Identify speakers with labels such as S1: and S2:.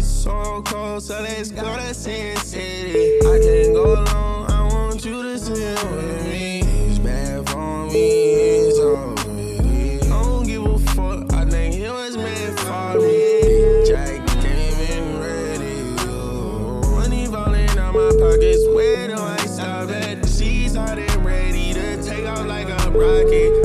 S1: It's so cold, so let's go to Sin City. I can't go alone, I want you to sit with me. It's bad for me, it's already. I don't give a fuck, I think it was meant for me. Big Jack came in ready, oh. Money falling out my pockets, where do I stop at? She's hot and ready to take off like a rocket.